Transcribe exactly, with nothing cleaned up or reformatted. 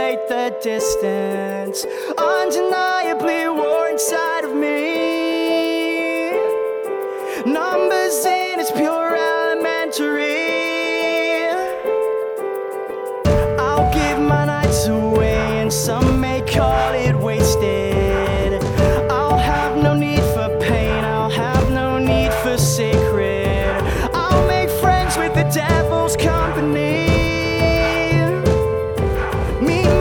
create the distance. Undeniably war inside of me. Numbers in its pure elementary. I'll give my nights away and some may call it wasted. I'll have no need for pain, I'll have no need for sin.